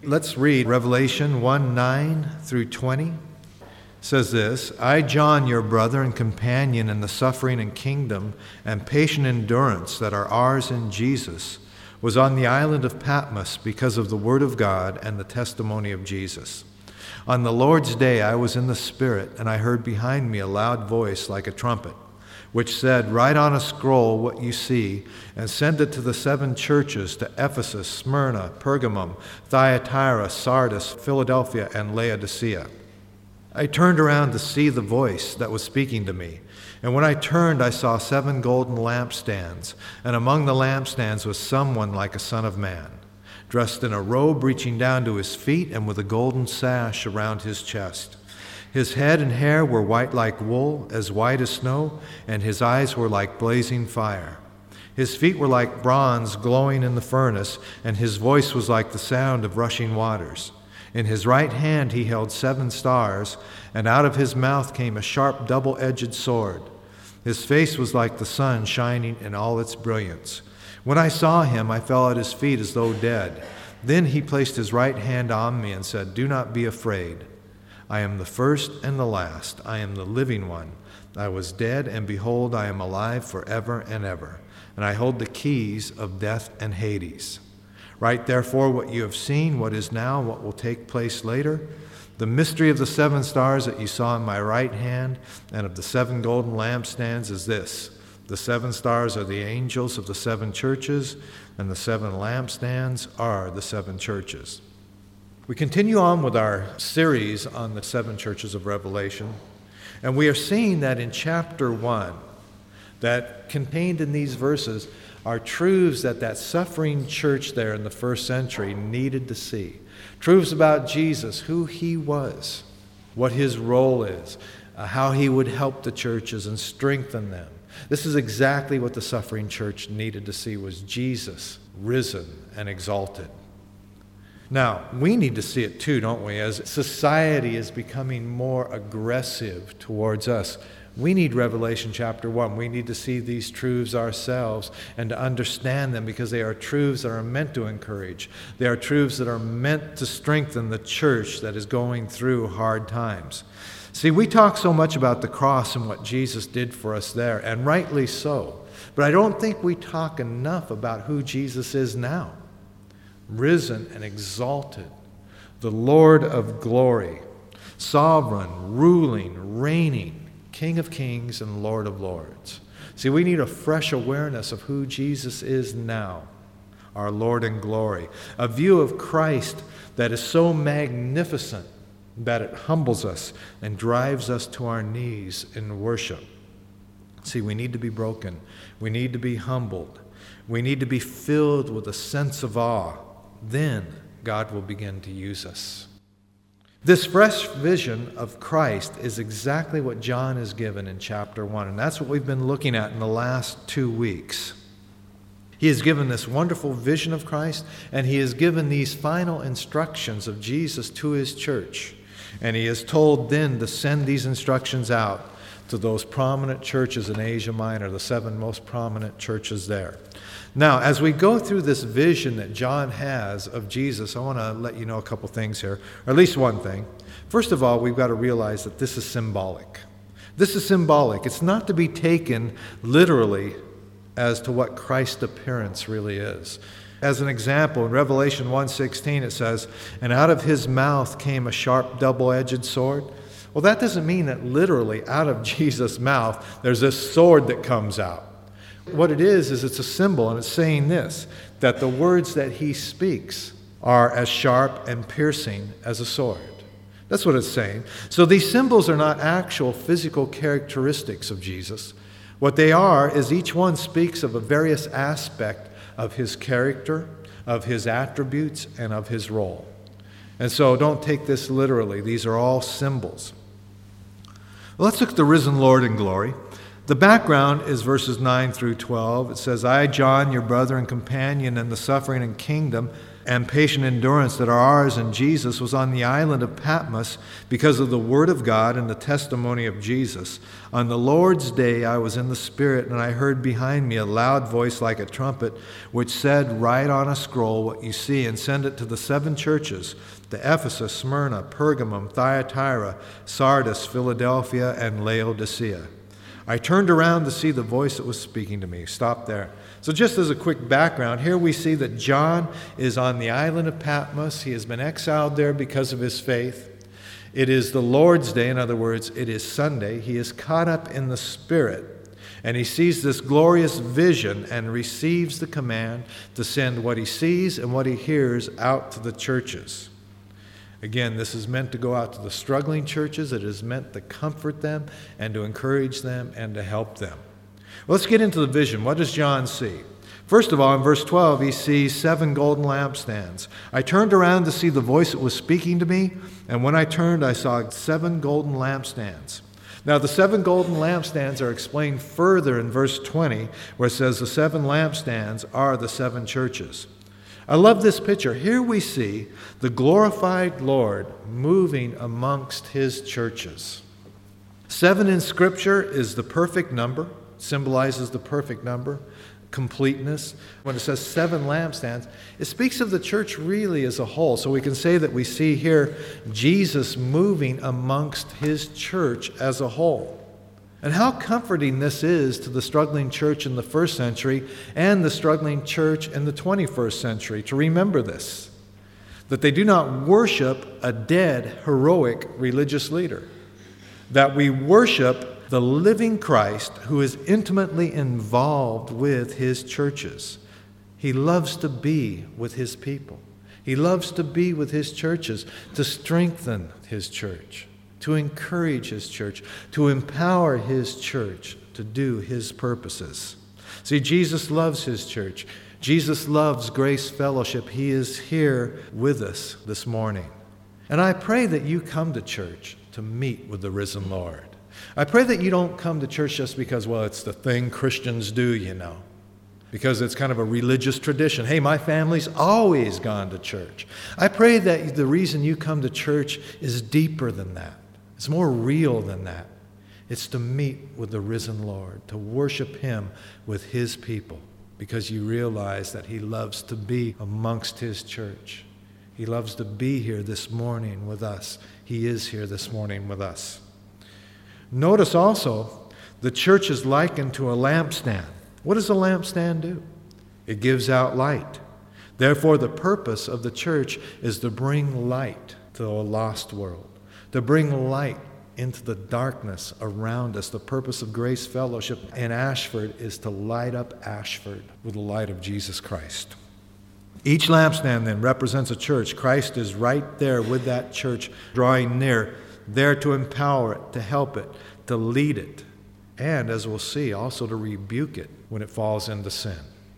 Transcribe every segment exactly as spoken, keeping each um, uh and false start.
Let's read Revelation one, nine through twenty. It says this, I, John, your brother and companion in the suffering and kingdom and patient endurance that are ours in Jesus, was on the island of Patmos because of the word of God and the testimony of Jesus. On the Lord's day I was in the Spirit, and I heard behind me a loud voice like a trumpet, which said, write on a scroll what you see, and send it to the seven churches, to Ephesus, Smyrna, Pergamum, Thyatira, Sardis, Philadelphia, and Laodicea. I turned around to see the voice that was speaking to me. And when I turned, I saw seven golden lampstands, and among the lampstands was someone like a son of man, dressed in a robe reaching down to his feet and with a golden sash around his chest. His head and hair were white like wool, as white as snow, and his eyes were like blazing fire. His feet were like bronze glowing in the furnace, and his voice was like the sound of rushing waters. In his right hand he held seven stars, and out of his mouth came a sharp double-edged sword. His face was like the sun shining in all its brilliance. When I saw him, I fell at his feet as though dead. Then he placed his right hand on me and said, do not be afraid. I am the first and the last. I am the living one. I was dead, and behold, I am alive forever and ever. And I hold the keys of death and Hades. Write therefore what you have seen, what is now, what will take place later. The mystery of the seven stars that you saw in my right hand and of the seven golden lampstands is this. The seven stars are the angels of the seven churches, and the seven lampstands are the seven churches. We continue on with our series on the seven churches of Revelation, and we are seeing that in chapter one, that contained in these verses are truths that that suffering church there in the first century needed to see. Truths about Jesus, who he was, what his role is, uh, how he would help the churches and strengthen them. This is exactly what the suffering church needed to see, was Jesus risen and exalted. Now, we need to see it too, don't we? As society is becoming more aggressive towards us, we need Revelation chapter one. We need to see these truths ourselves and to understand them, because they are truths that are meant to encourage. They are truths that are meant to strengthen the church that is going through hard times. See, we talk so much about the cross and what Jesus did for us there, and rightly so. But I don't think we talk enough about who Jesus is now. Risen and exalted, the Lord of glory, sovereign, ruling, reigning, King of kings and Lord of lords. See, we need a fresh awareness of who Jesus is now, our Lord in glory. A view of Christ that is so magnificent that it humbles us and drives us to our knees in worship. See, we need to be broken. We need to be humbled. We need to be filled with a sense of awe. Then God will begin to use us. This fresh vision of Christ is exactly what John is given in chapter one, and that's what we've been looking at in the last two weeks. He has given this wonderful vision of Christ, and he has given these final instructions of Jesus to his church. And he is told then to send these instructions out to those prominent churches in Asia Minor, the seven most prominent churches there. Now, as we go through this vision that John has of Jesus, I want to let you know a couple things here, or at least one thing. First of all, we've got to realize that this is symbolic. This is symbolic. It's not to be taken literally as to what Christ's appearance really is. As an example, in Revelation one sixteen it says, and out of his mouth came a sharp double-edged sword. Well, that doesn't mean that literally out of Jesus' mouth there's this sword that comes out. What it is, is it's a symbol, and it's saying this, that the words that he speaks are as sharp and piercing as a sword. That's what it's saying. So these symbols are not actual physical characteristics of Jesus. What they are is each one speaks of a various aspect of his character, of his attributes, and of his role. And so don't take this literally. These are all symbols. Well, let's look at the risen Lord in glory. The background is verses nine through twelve. It says, I, John, your brother and companion in the suffering and kingdom and patient endurance that are ours in Jesus was on the island of Patmos because of the word of God and the testimony of Jesus. On the Lord's day I was in the Spirit, and I heard behind me a loud voice like a trumpet, which said, "Write on a scroll what you see and send it to the seven churches, to Ephesus, Smyrna, Pergamum, Thyatira, Sardis, Philadelphia, and Laodicea." I turned around to see the voice that was speaking to me. Stop there. So just as a quick background, here we see that John is on the island of Patmos. He has been exiled there because of his faith. It is the Lord's day. In other words, it is Sunday. He is caught up in the Spirit, and he sees this glorious vision and receives the command to send what he sees and what he hears out to the churches. Again, this is meant to go out to the struggling churches. It is meant to comfort them and to encourage them and to help them. Well, let's get into the vision. What does John see? First of all, in verse twelve, he sees seven golden lampstands. I turned around to see the voice that was speaking to me, and when I turned, I saw seven golden lampstands. Now, the seven golden lampstands are explained further in verse twenty, where it says the seven lampstands are the seven churches. I love this picture. Here we see the glorified Lord moving amongst his churches. Seven in Scripture is the perfect number, symbolizes the perfect number, completeness. When it says seven lampstands, it speaks of the church really as a whole. So we can say that we see here Jesus moving amongst his church as a whole. And how comforting this is to the struggling church in the first century and the struggling church in the twenty-first century to remember this, that they do not worship a dead, heroic religious leader, that we worship the living Christ who is intimately involved with his churches. He loves to be with his people. He loves to be with his churches, to strengthen his church, to encourage his church, to empower his church to do his purposes. See, Jesus loves his church. Jesus loves Grace Fellowship. He is here with us this morning. And I pray that you come to church to meet with the risen Lord. I pray that you don't come to church just because, well, it's the thing Christians do, you know, because it's kind of a religious tradition. Hey, my family's always gone to church. I pray that the reason you come to church is deeper than that. It's more real than that. It's to meet with the risen Lord, to worship him with his people, because you realize that he loves to be amongst his church. He loves to be here this morning with us. He is here this morning with us. Notice also, the church is likened to a lampstand. What does a lampstand do? It gives out light. Therefore, the purpose of the church is to bring light to a lost world, to bring light into the darkness around us. The purpose of Grace Fellowship in Ashford is to light up Ashford with the light of Jesus Christ. Each lampstand then represents a church. Christ is right there with that church, drawing near, there to empower it, to help it, to lead it, and, as we'll see, also to rebuke it when it falls into sin.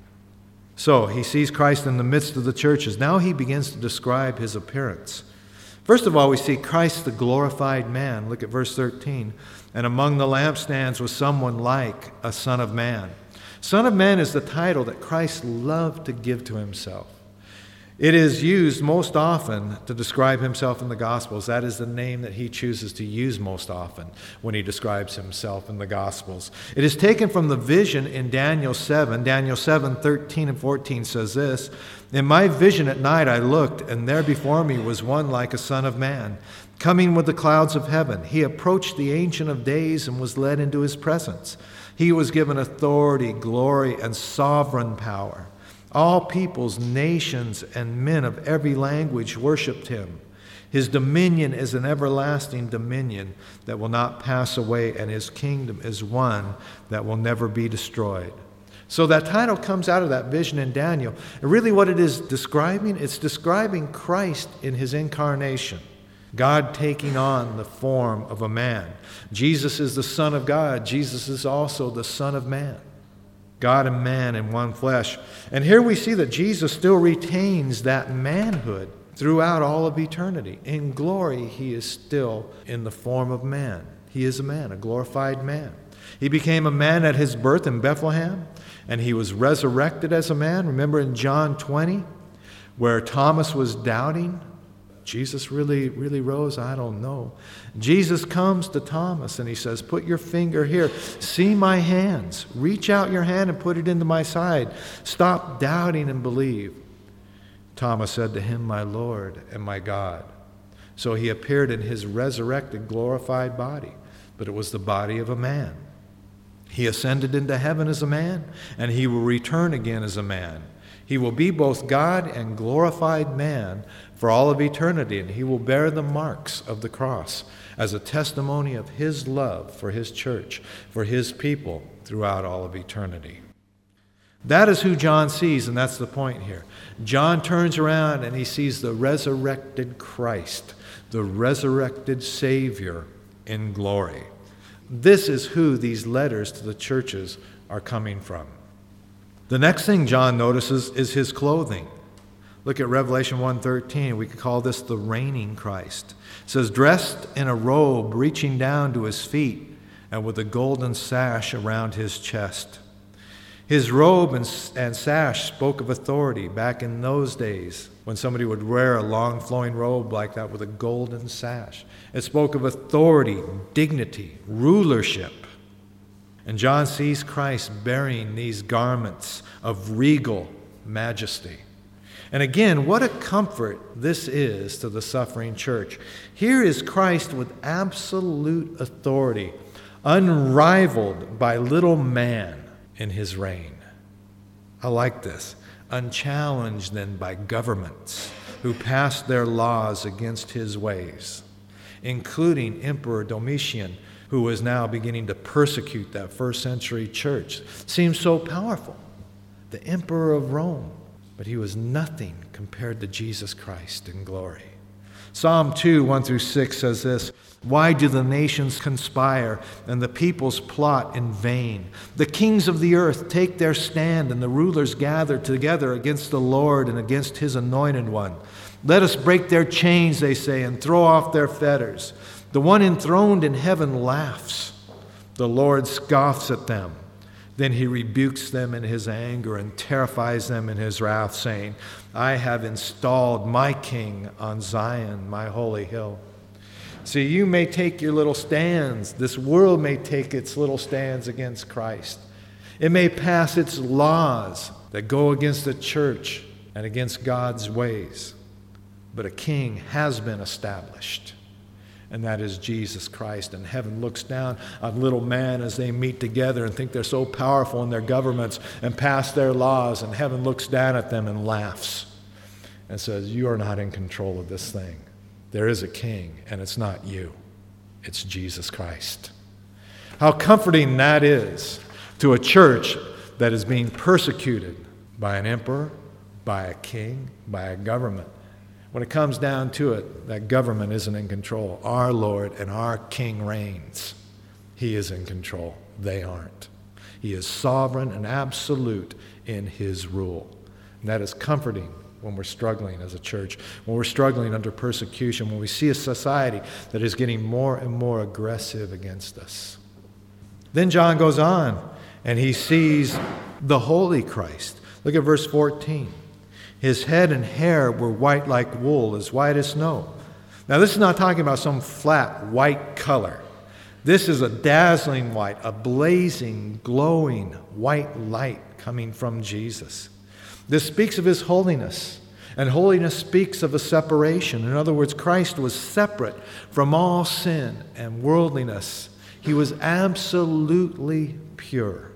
So he sees Christ in the midst of the churches. Now he begins to describe his appearance. First of all, we see Christ the glorified man. Look at verse thirteen. And among the lampstands was someone like a son of man. Son of man is the title that Christ loved to give to himself. It is used most often to describe himself in the Gospels. That is the name that he chooses to use most often when he describes himself in the Gospels. It is taken from the vision in Daniel seven. Daniel seven, thirteen and fourteen says this, "In my vision at night I looked, and there before me was one like a son of man, coming with the clouds of heaven. He approached the Ancient of Days and was led into his presence. He was given authority, glory, and sovereign power. All peoples, nations, and men of every language worshipped him. His dominion is an everlasting dominion that will not pass away, and his kingdom is one that will never be destroyed." So that title comes out of that vision in Daniel. And really what it is describing, it's describing Christ in his incarnation. God taking on the form of a man. Jesus is the Son of God. Jesus is also the Son of Man. God and man in one flesh. And here we see that Jesus still retains that manhood throughout all of eternity. In glory, he is still in the form of man. He is a man, a glorified man. He became a man at his birth in Bethlehem, and he was resurrected as a man. Remember in John twenty, Where Thomas was doubting, Jesus really, really rose? I don't know. Jesus comes to Thomas and he says, put your finger here. See my hands. Reach out your hand and put it into my side. Stop doubting and believe. Thomas said to him, my Lord and my God. So he appeared in his resurrected, glorified body, but it was the body of a man. He ascended into heaven as a man, and he will return again as a man. He will be both God and glorified man for all of eternity, and he will bear the marks of the cross as a testimony of his love for his church, for his people throughout all of eternity. That is who John sees, and that's the point here. John turns around and he sees the resurrected Christ, the resurrected Savior in glory. This is who these letters to the churches are coming from. The next thing John notices is his clothing. Look at Revelation one thirteen. We could call this the reigning Christ. It says, dressed in a robe reaching down to his feet and with a golden sash around his chest. His robe and, and sash spoke of authority back in those days when somebody would wear a long flowing robe like that with a golden sash. It spoke of authority, dignity, rulership. And John sees Christ bearing these garments of regal majesty. And again, what a comfort this is to the suffering church. Here is Christ with absolute authority, unrivaled by little man in his reign. I like this. Unchallenged then by governments who passed their laws against his ways, including Emperor Domitian, who was now beginning to persecute that first century church. Seems so powerful. The emperor of Rome. But he was nothing compared to Jesus Christ in glory. Psalm two, one through six says this, why do the nations conspire and the peoples plot in vain? The kings of the earth take their stand and the rulers gather together against the Lord and against his anointed one. Let us break their chains, they say, and throw off their fetters. The one enthroned in heaven laughs. The Lord scoffs at them. Then he rebukes them in his anger and terrifies them in his wrath, saying, I have installed my king on Zion, my holy hill. See, you may take your little stands. This world may take its little stands against Christ. It may pass its laws that go against the church and against God's ways. But a king has been established. And that is Jesus Christ. And heaven looks down on little man as they meet together and think they're so powerful in their governments and pass their laws. And heaven looks down at them and laughs and says, you are not in control of this thing. There is a king, and it's not you. It's Jesus Christ. How comforting that is to a church that is being persecuted by an emperor, by a king, by a government. When it comes down to it, that government isn't in control. Our Lord and our King reigns. He is in control. They aren't. He is sovereign and absolute in his rule. And that is comforting when we're struggling as a church, when we're struggling under persecution, when we see a society that is getting more and more aggressive against us. Then John goes on and he sees the holy Christ. Look at verse fourteen. His head and hair were white like wool, as white as snow. Now, this is not talking about some flat white color. This is a dazzling white, a blazing, glowing white light coming from Jesus. This speaks of his holiness, and holiness speaks of a separation. In other words, Christ was separate from all sin and worldliness. He was absolutely pure.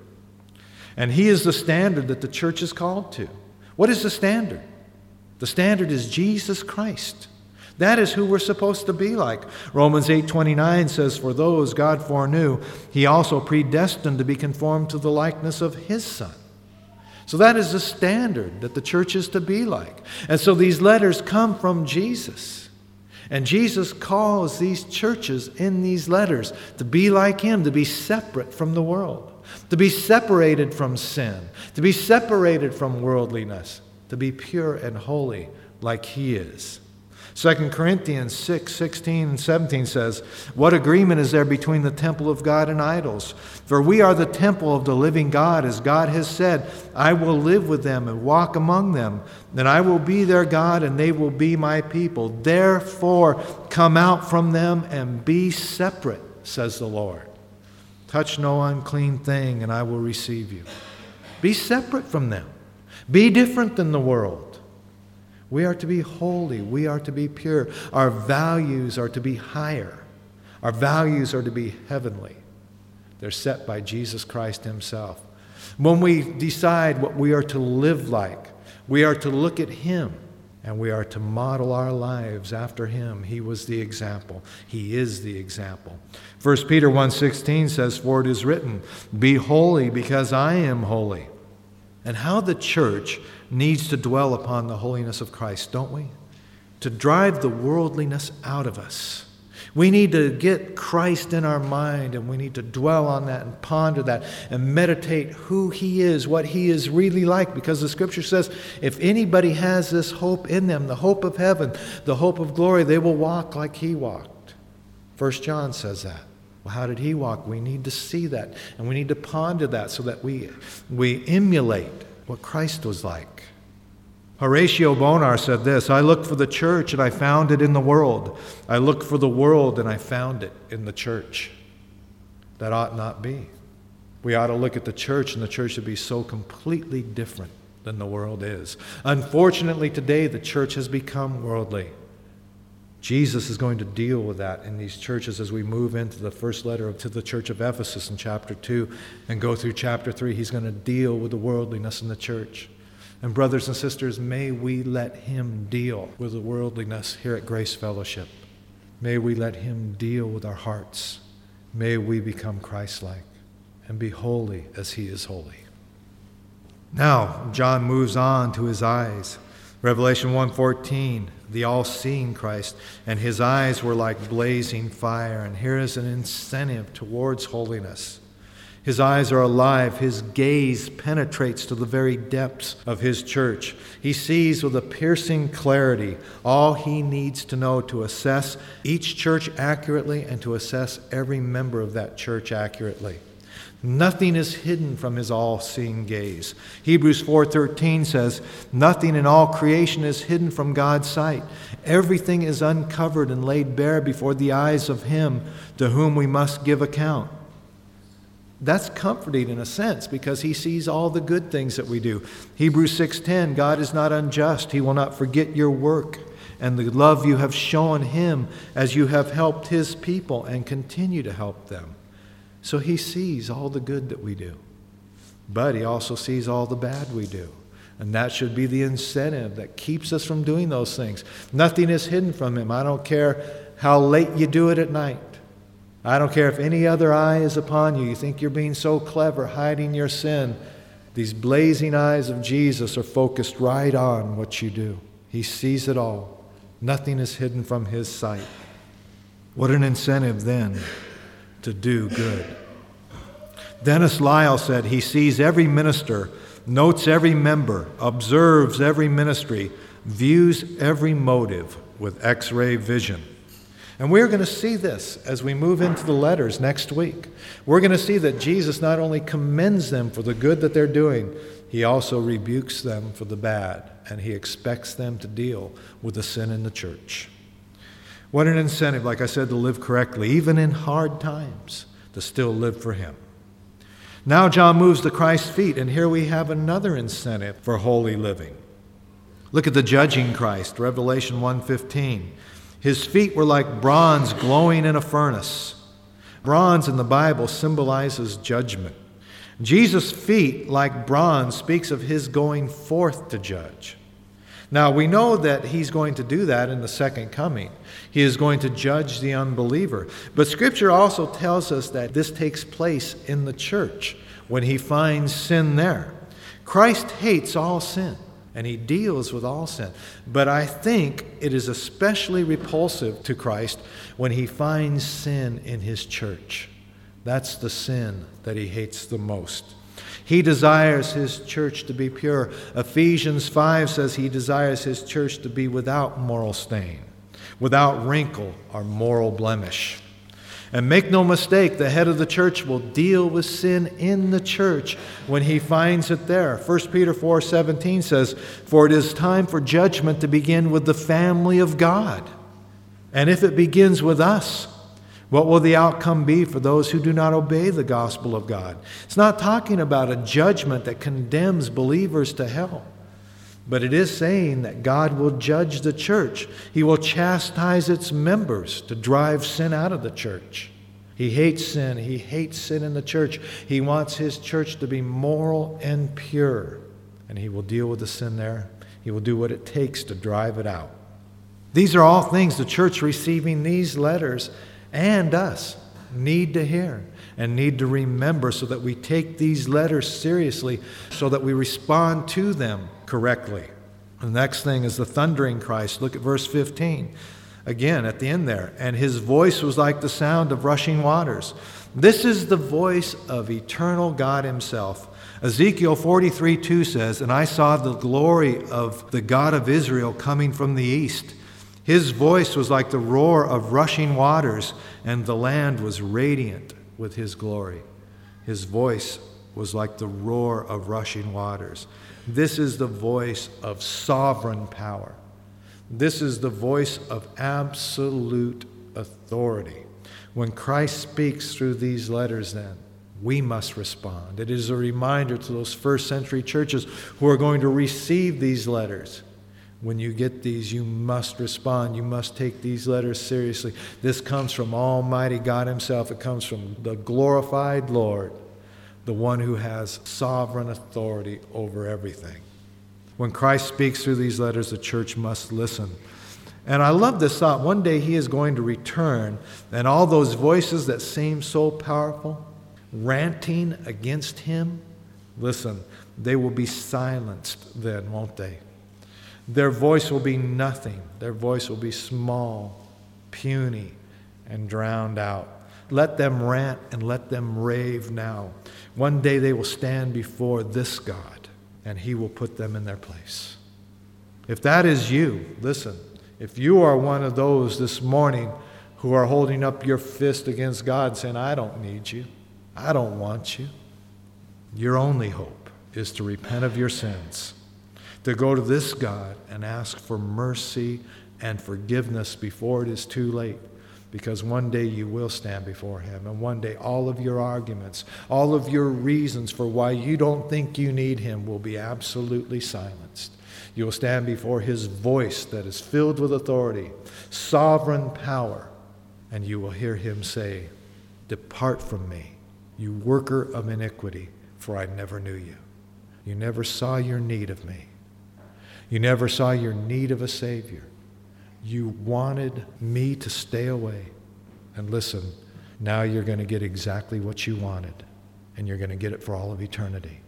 And he is the standard that the church is called to. What is the standard? The standard is Jesus Christ. That is who we're supposed to be like. Romans eight twenty-nine says, for those God foreknew, he also predestined to be conformed to the likeness of his Son. So that is the standard that the church is to be like. And so these letters come from Jesus. And Jesus calls these churches in these letters to be like him, to be separate from the world. To be separated from sin, to be separated from worldliness, to be pure and holy like he is. Second Corinthians six, sixteen and seventeen says, "What agreement is there between the temple of God and idols? For we are the temple of the living God, as God has said, I will live with them and walk among them, and I will be their God, and they will be my people. Therefore, come out from them and be separate, says the Lord. Touch no unclean thing, and I will receive you." Be separate from them. Be different than the world. We are to be holy. We are to be pure. Our values are to be higher. Our values are to be heavenly. They're set by Jesus Christ himself. When we decide what we are to live like, we are to look at him, and we are to model our lives after him. He was the example. He is the example. First Peter one sixteen says, "For it is written, be holy because I am holy." And how the church needs to dwell upon the holiness of Christ, don't we? To drive the worldliness out of us. We need to get Christ in our mind, and we need to dwell on that and ponder that and meditate who he is, what he is really like, because the scripture says if anybody has this hope in them, the hope of heaven, the hope of glory, they will walk like he walked. First John says that. Well, how did he walk? We need to see that, and we need to ponder that so that we, we emulate what Christ was like. Horatio Bonar said this, "I looked for the church and I found it in the world. I looked for the world and I found it in the church." That ought not be. We ought to look at the church, and the church should be so completely different than the world is. Unfortunately, today the church has become worldly. Jesus is going to deal with that in these churches as we move into the first letter to the church of Ephesus in chapter two and go through chapter three. He's going to deal with the worldliness in the church. And brothers and sisters, may we let him deal with the worldliness here at Grace Fellowship. May we let him deal with our hearts. May we become Christ-like and be holy as he is holy. Now, John moves on to his eyes. Revelation one fourteen, the all-seeing Christ, and his eyes were like blazing fire. And here is an incentive towards holiness. His eyes are alive. His gaze penetrates to the very depths of his church. He sees with a piercing clarity all he needs to know to assess each church accurately and to assess every member of that church accurately. Nothing is hidden from his all-seeing gaze. Hebrews four thirteen says, "Nothing in all creation is hidden from God's sight. Everything is uncovered and laid bare before the eyes of him to whom we must give account." That's comforting in a sense, because he sees all the good things that we do. Hebrews six ten, "God is not unjust. He will not forget your work and the love you have shown him as you have helped his people and continue to help them." So he sees all the good that we do. But he also sees all the bad we do. And that should be the incentive that keeps us from doing those things. Nothing is hidden from him. I don't care how late you do it at night. I don't care if any other eye is upon you. You think you're being so clever hiding your sin. These blazing eyes of Jesus are focused right on what you do. He sees it all. Nothing is hidden from his sight. What an incentive then to do good. Dennis Lyle said he sees every minister, notes every member, observes every ministry, views every motive with X-ray vision. And we're going to see this as we move into the letters next week. We're going to see that Jesus not only commends them for the good that they're doing, he also rebukes them for the bad, and he expects them to deal with the sin in the church. What an incentive, like I said, to live correctly, even in hard times, to still live for him. Now John moves to Christ's feet, and here we have another incentive for holy living. Look at the judging Christ, Revelation one fifteen. His feet were like bronze glowing in a furnace. Bronze in the Bible symbolizes judgment. Jesus' feet, like bronze, speaks of his going forth to judge. Now, we know that he's going to do that in the second coming. He is going to judge the unbeliever. But Scripture also tells us that this takes place in the church when he finds sin there. Christ hates all sin, and he deals with all sin. But I think it is especially repulsive to Christ when he finds sin in his church. That's the sin that he hates the most. He desires his church to be pure. Ephesians five says he desires his church to be without moral stain. without wrinkle or moral blemish. And make no mistake, the head of the church will deal with sin in the church when he finds it there. First Peter four seventeen says, "For it is time for judgment to begin with the family of God. And if it begins with us, what will the outcome be for those who do not obey the gospel of God?" It's not talking about a judgment that condemns believers to hell. But it is saying that God will judge the church. He will chastise its members to drive sin out of the church. He hates sin. He hates sin in the church. He wants his church to be moral and pure. And he will deal with the sin there. He will do what it takes to drive it out. These are all things the church receiving these letters and us need to hear and need to remember, so that we take these letters seriously, so that we respond to them correctly. The next thing is the thundering Christ. Look at verse fifteen. Again, at the end there. "And his voice was like the sound of rushing waters." This is the voice of eternal God himself. Ezekiel forty-three two says, "And I saw the glory of the God of Israel coming from the east. His voice was like the roar of rushing waters, and the land was radiant with his glory." His voice was like the roar of rushing waters. This is the voice of sovereign power. This is the voice of absolute authority. When Christ speaks through these letters, then, we must respond. It is a reminder to those first century churches who are going to receive these letters. When you get these, you must respond. You must take these letters seriously. This comes from Almighty God himself. It comes from the glorified Lord, the one who has sovereign authority over everything. When Christ speaks through these letters, the church must listen. And I love this thought. One day he is going to return, and all those voices that seem so powerful, ranting against him, listen, they will be silenced then, won't they? Their voice will be nothing. Their voice will be small, puny, and drowned out. Let them rant and let them rave now. One day they will stand before this God, and he will put them in their place. If that is you, listen, if you are one of those this morning who are holding up your fist against God saying, "I don't need you, I don't want you," your only hope is to repent of your sins, to go to this God and ask for mercy and forgiveness before it is too late. Because one day you will stand before him, and one day all of your arguments, all of your reasons for why you don't think you need him will be absolutely silenced. You will stand before his voice that is filled with authority, sovereign power, and you will hear him say, "Depart from me, you worker of iniquity, for I never knew you." You never saw your need of me. You never saw your need of a Savior. You wanted me to stay away. And listen, now you're going to get exactly what you wanted, and you're going to get it for all of eternity.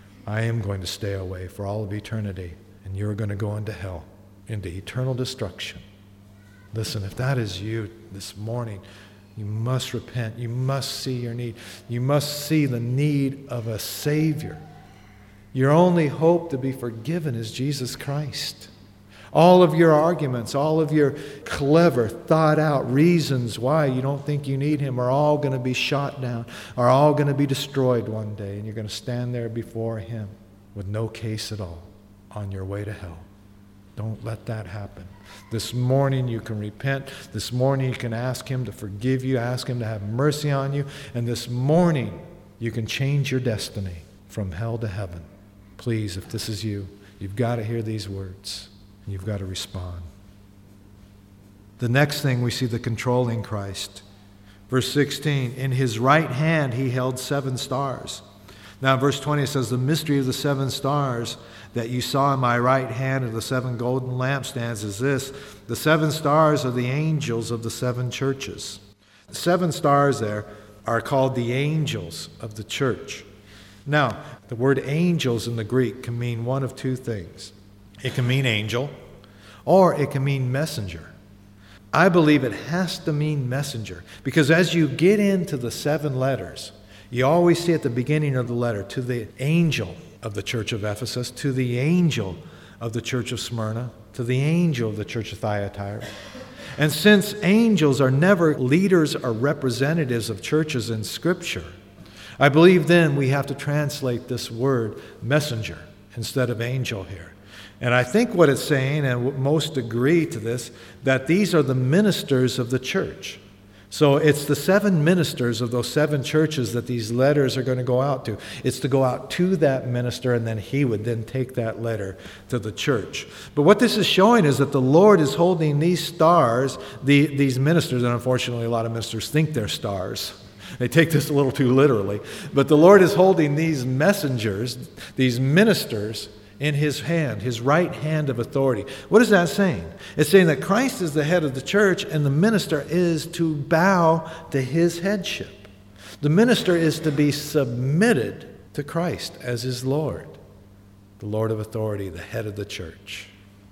I am going to stay away for all of eternity, and you're going to go into hell, into eternal destruction. Listen, if that is you this morning, you must repent. You must see your need. You must see the need of a Savior. Your only hope to be forgiven is Jesus Christ. All of your arguments, all of your clever, thought-out reasons why you don't think you need him are all going to be shot down, are all going to be destroyed one day, and you're going to stand there before him with no case at all on your way to hell. Don't let that happen. This morning you can repent. This morning you can ask him to forgive you, ask him to have mercy on you, and this morning you can change your destiny from hell to heaven. Please, if this is you, you've got to hear these words. You've got to respond. The next thing, we see the controlling Christ. Verse sixteen, in his right hand he held seven stars. Now verse twenty says, the mystery of the seven stars that you saw in my right hand of the seven golden lampstands is this: the seven stars are the angels of the seven churches. The seven stars there are called the angels of the church. Now, the word angels in the Greek can mean one of two things. It can mean angel, or it can mean messenger. I believe it has to mean messenger, because as you get into the seven letters, you always see at the beginning of the letter, to the angel of the church of Ephesus, to the angel of the church of Smyrna, to the angel of the church of Thyatira. And since angels are never leaders or representatives of churches in Scripture, I believe then we have to translate this word messenger instead of angel here. And I think what it's saying, and most agree to this, that these are the ministers of the church. So it's the seven ministers of those seven churches that these letters are going to go out to. It's to go out to that minister, and then he would then take that letter to the church. But what this is showing is that the Lord is holding these stars, the, these ministers, and unfortunately a lot of ministers think they're stars. They take this a little too literally. But the Lord is holding these messengers, these ministers, in his hand, his right hand of authority. What is that saying? It's saying that Christ is the head of the church, and the minister is to bow to his headship. The minister is to be submitted to Christ as his Lord, the Lord of authority, the head of the church.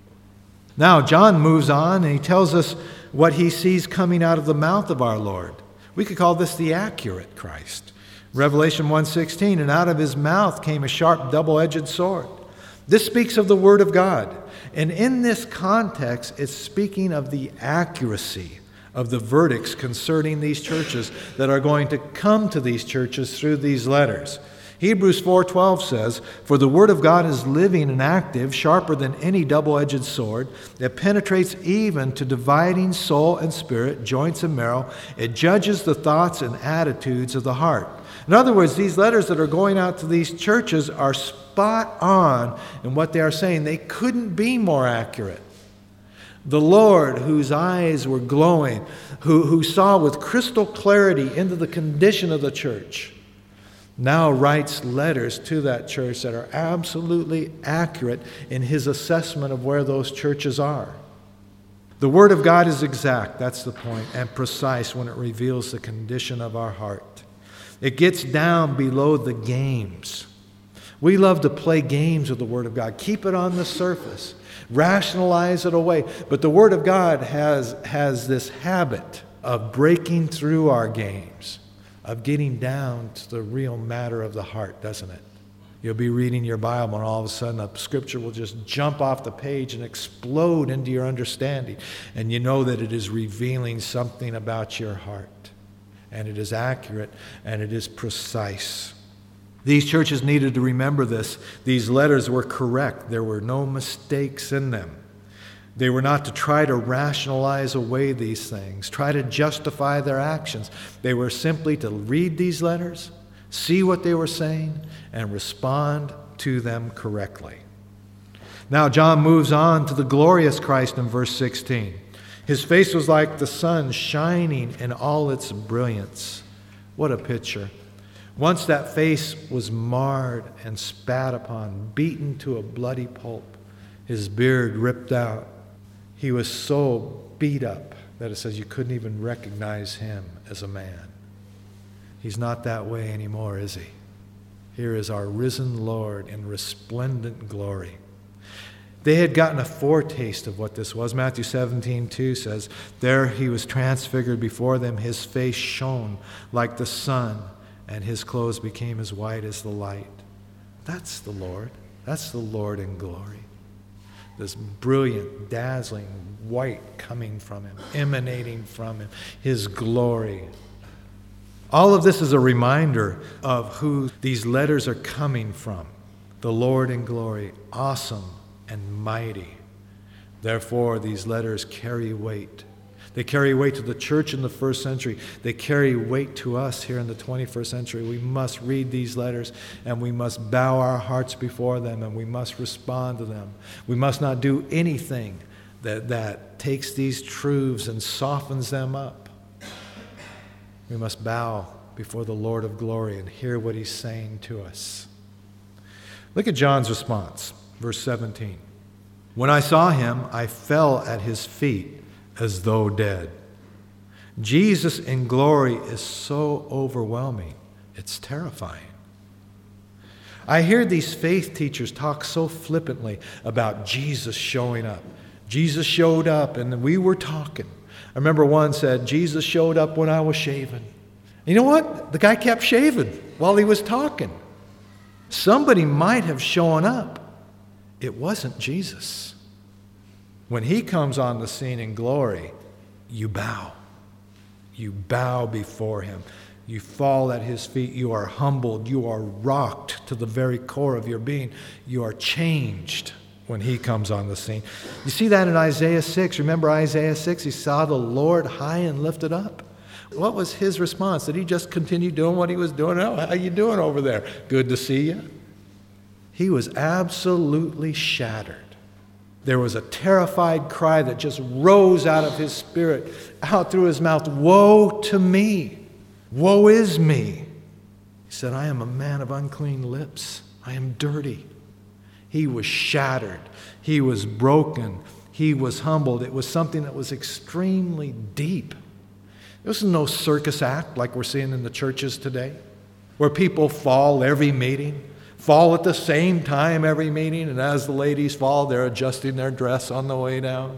Now, John moves on, and he tells us what he sees coming out of the mouth of our Lord. We could call this the accurate Christ. Revelation one sixteen, and out of his mouth came a sharp double-edged sword. This speaks of the Word of God. And in this context, it's speaking of the accuracy of the verdicts concerning these churches that are going to come to these churches through these letters. Hebrews four twelve says, "For the Word of God is living and active, sharper than any double-edged sword. It penetrates even to dividing soul and spirit, joints and marrow. It judges the thoughts and attitudes of the heart." In other words, these letters that are going out to these churches are spot on in what they are saying. They couldn't be more accurate. The Lord, whose eyes were glowing, who, who saw with crystal clarity into the condition of the church, now writes letters to that church that are absolutely accurate in his assessment of where those churches are. The Word of God is exact, that's the point, and precise when it reveals the condition of our heart. It gets down below the games. We love to play games with the Word of God. Keep it on the surface. Rationalize it away. But the Word of God has, has this habit of breaking through our games, of getting down to the real matter of the heart, doesn't it? You'll be reading your Bible, and all of a sudden a scripture will just jump off the page and explode into your understanding. And you know that it is revealing something about your heart. And it is accurate, and it is precise. These churches needed to remember this. These letters were correct. There were no mistakes in them. They were not to try to rationalize away these things, try to justify their actions. They were simply to read these letters, see what they were saying, and respond to them correctly. Now John moves on to the glorious Christ in verse sixteen. His face was like the sun shining in all its brilliance. What a picture. Once that face was marred and spat upon, beaten to a bloody pulp, his beard ripped out. He was so beat up that it says you couldn't even recognize him as a man. He's not that way anymore, is he? Here is our risen Lord in resplendent glory. They had gotten a foretaste of what this was. Matthew seventeen two says, "There he was transfigured before them. His face shone like the sun, and his clothes became as white as the light." That's the Lord. That's the Lord in glory. This brilliant, dazzling white coming from him, emanating from him, his glory. All of this is a reminder of who these letters are coming from. The Lord in glory, awesome and mighty. Therefore, these letters carry weight. They carry weight to the church in the first century. They carry weight to us here in the twenty-first century. We must read these letters, and we must bow our hearts before them, and we must respond to them. We must not do anything that, that takes these truths and softens them up. We must bow before the Lord of glory and hear what he's saying to us. Look at John's response. Verse seventeen, "When I saw him, I fell at his feet as though dead." Jesus in glory is so overwhelming, it's terrifying. I hear these faith teachers talk so flippantly about Jesus showing up. Jesus showed up and we were talking. I remember one said, "Jesus showed up when I was shaving." You know what? The guy kept shaving while he was talking. Somebody might have shown up. It wasn't Jesus. When he comes on the scene in glory, you bow. You bow before him. You fall at his feet. You are humbled. You are rocked to the very core of your being. You are changed when he comes on the scene. You see that in Isaiah six. Remember Isaiah six? He saw the Lord high and lifted up. What was his response? Did he just continue doing what he was doing? Oh, how you doing over there? Good to see you. He was absolutely shattered. There was a terrified cry that just rose out of his spirit, out through his mouth. Woe to me! Woe is me! He said, I am a man of unclean lips. I am dirty. He was shattered. He was broken. He was humbled. It was something that was extremely deep. This is no circus act like we're seeing in the churches today, where people fall every meeting, fall at the same time every meeting, and as the ladies fall, they're adjusting their dress on the way down.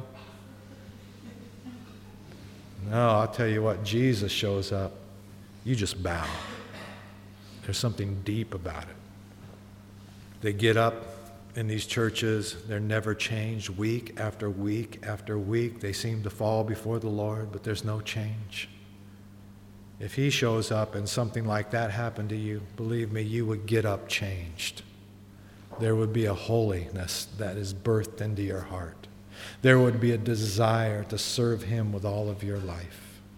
No, I'll tell you what, Jesus shows up. You just bow. There's something deep about it. They get up in these churches. They're never changed week after week after week. They seem to fall before the Lord, but there's no change. If he shows up and something like that happened to you, believe me, you would get up changed. There would be a holiness that is birthed into your heart. There would be a desire to serve him with all of your life.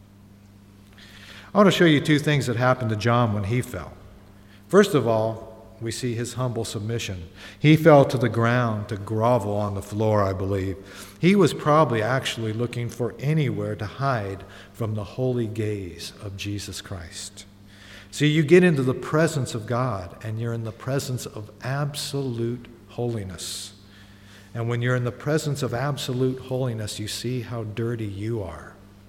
I want to show you two things that happened to John when he fell. First of all, we see his humble submission. He fell to the ground to grovel on the floor, I believe. He was probably actually looking for anywhere to hide from the holy gaze of Jesus Christ. See, you get into the presence of God, and you're in the presence of absolute holiness. And when you're in the presence of absolute holiness, you see how dirty you are.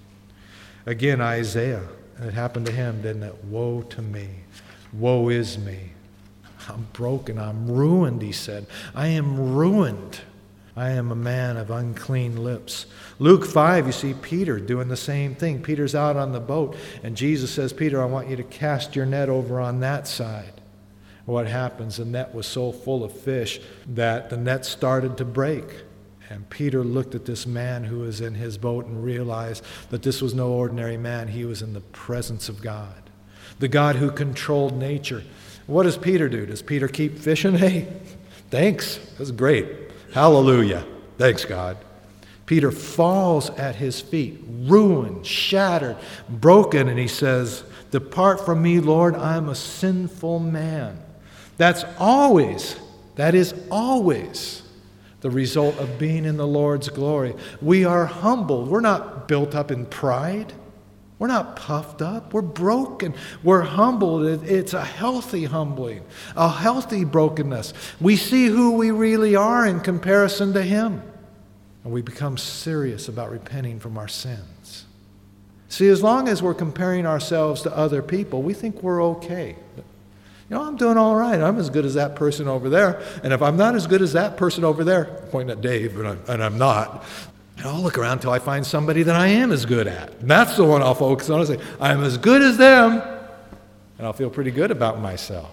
Again, Isaiah, it happened to him, didn't it? Woe to me. Woe is me. I'm broken. I'm ruined, he said. I am ruined. I am a man of unclean lips. Luke five, you see Peter doing the same thing. Peter's out on the boat, and Jesus says, Peter, I want you to cast your net over on that side. What happens? The net was so full of fish that the net started to break. And Peter looked at this man who was in his boat and realized that this was no ordinary man. He was in the presence of God, the God who controlled nature. What does Peter do? Does Peter keep fishing? Hey, thanks. That's great. Hallelujah. Thanks, God. Peter falls at his feet, ruined, shattered, broken, and he says, depart from me, Lord, I'm a sinful man. That's always, that is always the result of being in the Lord's glory. We are humbled. We're not built up in pride. We're not puffed up. We're broken. We're humbled. It's a healthy humbling, a healthy brokenness. We see who we really are in comparison to him. And we become serious about repenting from our sins. See, as long as we're comparing ourselves to other people, we think we're okay. You know, I'm doing all right. I'm as good as that person over there. And if I'm not as good as that person over there, pointing at Dave, and I'm, and I'm not, I'll look around until I find somebody that I am as good at. And that's the one I'll focus on and say, I'm as good as them. And I'll feel pretty good about myself.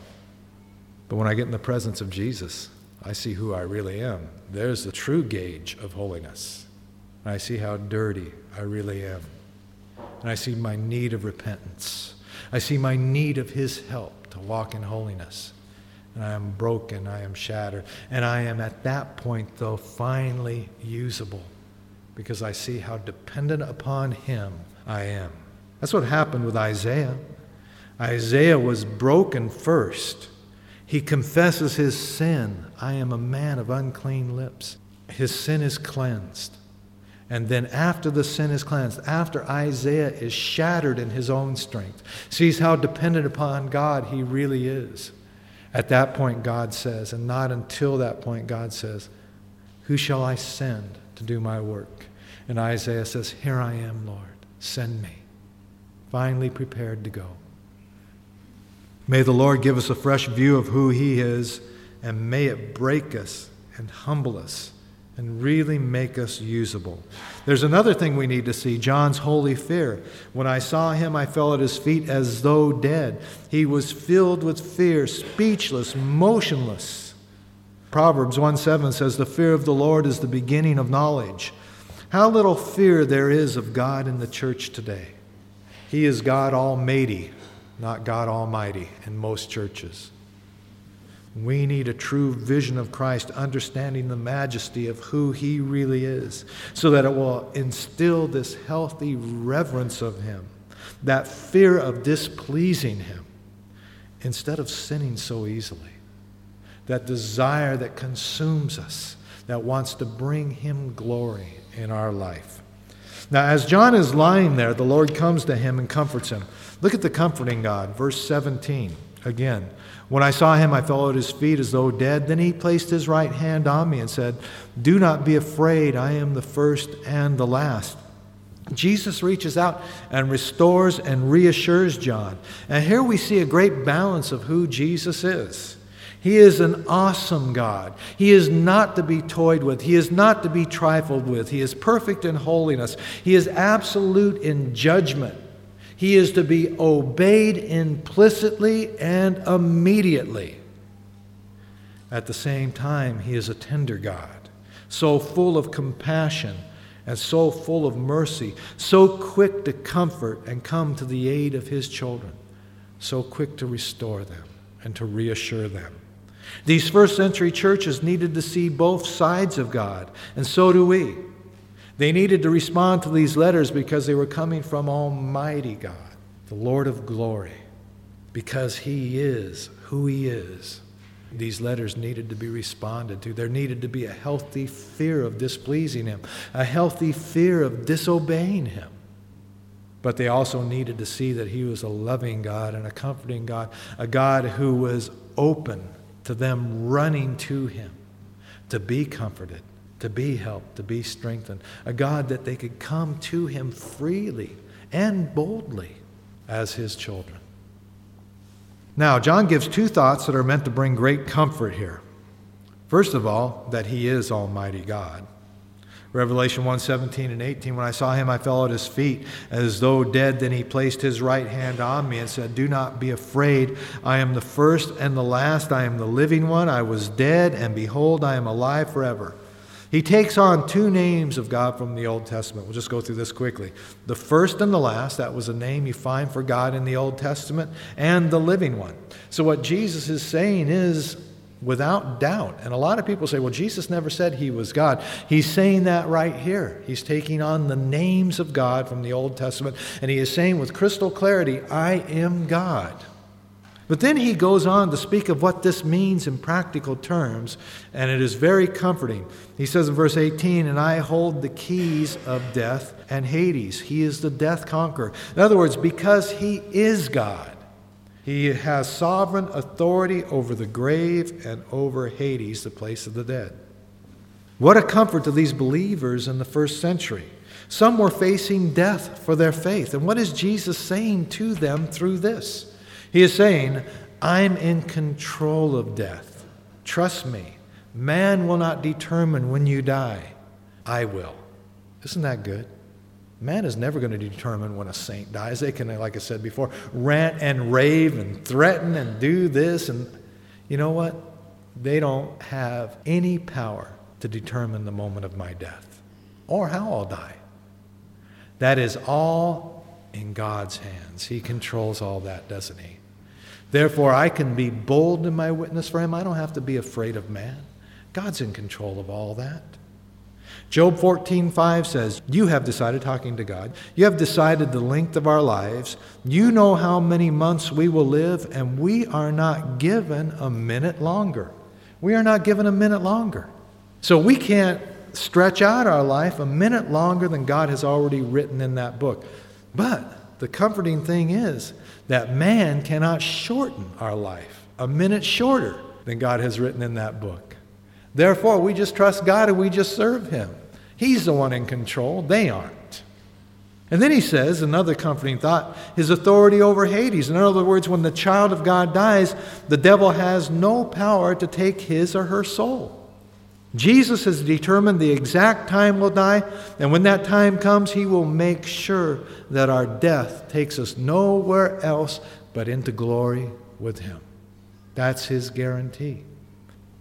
But when I get in the presence of Jesus, I see who I really am. There's the true gauge of holiness. And I see how dirty I really am. And I see my need of repentance. I see my need of his help to walk in holiness. And I am broken, I am shattered. And I am at that point, though, finally usable, because I see how dependent upon him I am. That's what happened with Isaiah. Isaiah was broken first. He confesses his sin. I am a man of unclean lips. His sin is cleansed. And then after the sin is cleansed, after Isaiah is shattered in his own strength, sees how dependent upon God he really is, at that point God says, and not until that point God says, who shall I send to do my work? And Isaiah says, here I am, Lord, send me. Finally prepared to go. May the Lord give us a fresh view of who he is, and may it break us and humble us and really make us usable. There's another thing we need to see, John's holy fear. When I saw him, I fell at his feet as though dead. He was filled with fear, speechless, motionless. Proverbs one seven says, the fear of the Lord is the beginning of knowledge. How little fear there is of God in the church today. He is God Almighty, not God Almighty in most churches. We need a true vision of Christ, understanding the majesty of who He really is, so that it will instill this healthy reverence of Him, that fear of displeasing Him, instead of sinning so easily, that desire that consumes us, that wants to bring Him glory in our life. Now, as John is lying there, the Lord comes to him and comforts him. Look at the comforting God, verse seventeen. Again, when I saw him, I fell at his feet as though dead. Then he placed his right hand on me and said, "Do not be afraid. I am the first and the last." Jesus reaches out and restores and reassures John. And here we see a great balance of who Jesus is. He is an awesome God. He is not to be toyed with. He is not to be trifled with. He is perfect in holiness. He is absolute in judgment. He is to be obeyed implicitly and immediately. At the same time, He is a tender God, so full of compassion and so full of mercy, so quick to comfort and come to the aid of His children, so quick to restore them and to reassure them. These first century churches needed to see both sides of God, and so do we. They needed to respond to these letters because they were coming from Almighty God, the Lord of glory, because He is who He is. These letters needed to be responded to. There needed to be a healthy fear of displeasing Him, a healthy fear of disobeying Him. But they also needed to see that He was a loving God and a comforting God, a God who was open to them running to Him to be comforted, to be helped, to be strengthened. A God that they could come to Him freely and boldly as His children. Now, John gives two thoughts that are meant to bring great comfort here. First of all, that He is Almighty God. Revelation one seventeen and eighteen, when I saw Him, I fell at His feet as though dead. Then He placed His right hand on me and said, "Do not be afraid. I am the first and the last. I am the living one. I was dead, and behold, I am alive forever." He takes on two names of God from the Old Testament. We'll just go through this quickly. The first and the last, that was a name you find for God in the Old Testament, and the living one. So what Jesus is saying is, without doubt, and a lot of people say, well, Jesus never said He was God. He's saying that right here. He's taking on the names of God from the Old Testament, and He is saying with crystal clarity, I am God. But then He goes on to speak of what this means in practical terms, and it is very comforting. He says in verse eighteen, "And I hold the keys of death and Hades." He is the death conqueror. In other words, because He is God, He has sovereign authority over the grave and over Hades, the place of the dead. What a comfort to these believers in the first century. Some were facing death for their faith. And what is Jesus saying to them through this? He is saying, I'm in control of death. Trust me. Man will not determine when you die. I will. Isn't that good? Man is never going to determine when a saint dies. They can, like I said before, rant and rave and threaten and do this. And you know what? They don't have any power to determine the moment of my death or how I'll die. That is all in God's hands. He controls all that, doesn't He? Therefore, I can be bold in my witness for Him. I don't have to be afraid of man. God's in control of all that. Job fourteen five says, you have decided, talking to God, you have decided the length of our lives. You know how many months we will live, and we are not given a minute longer. We are not given a minute longer. So we can't stretch out our life a minute longer than God has already written in that book. But the comforting thing is that man cannot shorten our life a minute shorter than God has written in that book. Therefore, we just trust God and we just serve Him. He's the one in control. They aren't. And then he says, another comforting thought, His authority over Hades. In other words, when the child of God dies, the devil has no power to take his or her soul. Jesus has determined the exact time we'll die, and when that time comes, He will make sure that our death takes us nowhere else but into glory with Him. That's His guarantee.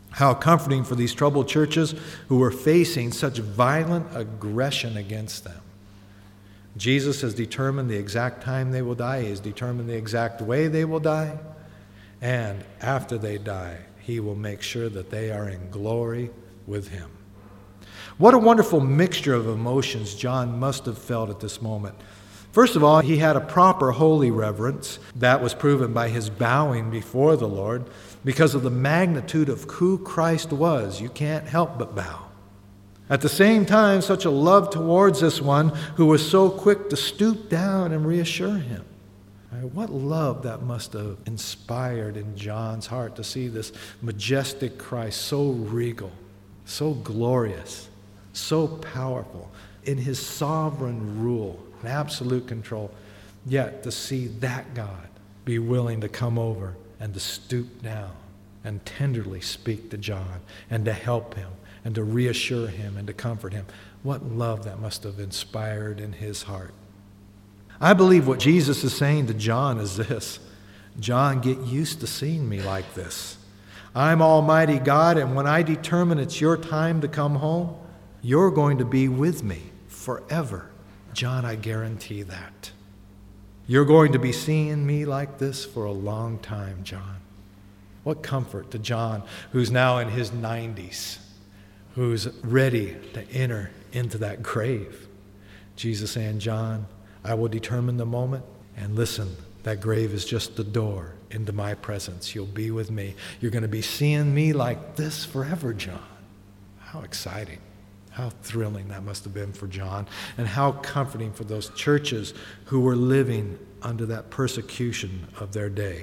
How comforting for these troubled churches who were facing such violent aggression against them. Jesus has determined the exact time they will die. He has determined the exact way they will die. And after they die, he will make sure that they are in glory with him. What a wonderful mixture of emotions John must have felt at this moment. First of all, he had a proper holy reverence. That was proven by his bowing before the Lord because of the magnitude of who Christ was. You can't help but bow. At the same time, such a love towards this one who was so quick to stoop down and reassure him. What love that must have inspired in John's heart to see this majestic Christ, so regal, so glorious, so powerful in his sovereign rule and absolute control, yet to see that God be willing to come over and to stoop down and tenderly speak to John and to help him and to reassure him and to comfort him. What love that must have inspired in his heart. I believe what Jesus is saying to John is this: John, get used to seeing me like this. I'm Almighty God, and when I determine it's your time to come home, you're going to be with me forever. John, I guarantee that. You're going to be seeing me like this for a long time, John. What comfort to John, who's now in his nineties, who's ready to enter into that grave. Jesus saying, John, I will determine the moment, and listen, that grave is just the door into my presence. You'll be with me. You're going to be seeing me like this forever, John. How exciting. How thrilling that must have been for John, and how comforting for those churches who were living under that persecution of their day.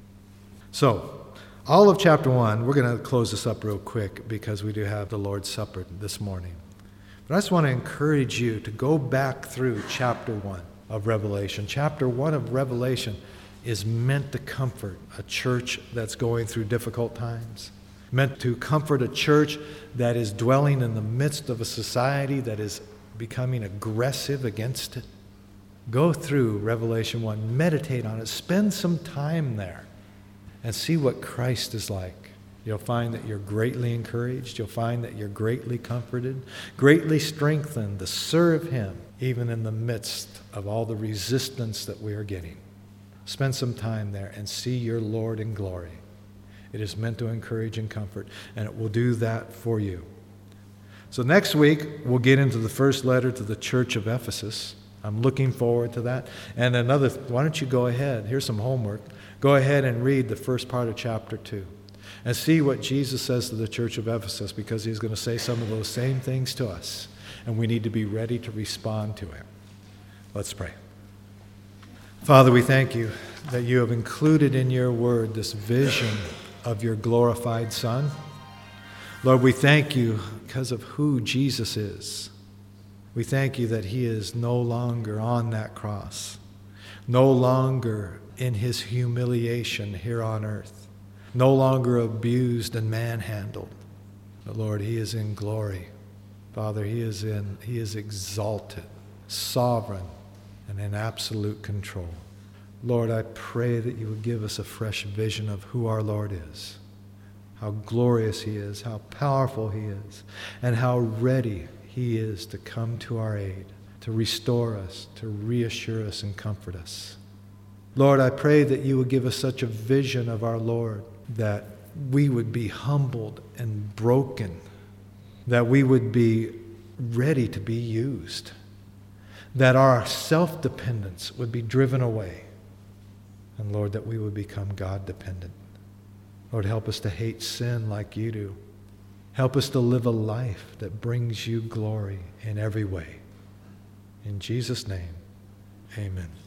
So, all of chapter one, we're going to close this up real quick because we do have the Lord's Supper this morning. But I just want to encourage you to go back through chapter one of Revelation. Chapter one of Revelation is meant to comfort a church that's going through difficult times, meant to comfort a church that is dwelling in the midst of a society that is becoming aggressive against it. Go through Revelation one, meditate on it, spend some time there, and see what Christ is like. You'll find that you're greatly encouraged. You'll find that you're greatly comforted, greatly strengthened to serve him, even in the midst of all the resistance that we are getting. Spend some time there and see your Lord in glory. It is meant to encourage and comfort, and it will do that for you. So next week, we'll get into the first letter to the church of Ephesus. I'm looking forward to that. And another, why don't you go ahead? Here's some homework. Go ahead and read the first part of chapter two. And see what Jesus says to the church of Ephesus, because he's going to say some of those same things to us. And we need to be ready to respond to him. Let's pray. Father, we thank you that you have included in your word this vision of your glorified Son. Lord, we thank you because of who Jesus is. We thank you that he is no longer on that cross, no longer in his humiliation here on earth, no longer abused and manhandled. But Lord, he is in glory. Father, he is in, he is exalted, sovereign, and in absolute control. Lord, I pray that you would give us a fresh vision of who our Lord is, how glorious he is, how powerful he is, and how ready he is to come to our aid, to restore us, to reassure us and comfort us. Lord, I pray that you would give us such a vision of our Lord that we would be humbled and broken, that we would be ready to be used, that our self-dependence would be driven away, and Lord, that we would become God-dependent. Lord, help us to hate sin like you do. Help us to live a life that brings you glory in every way. In Jesus' name, amen.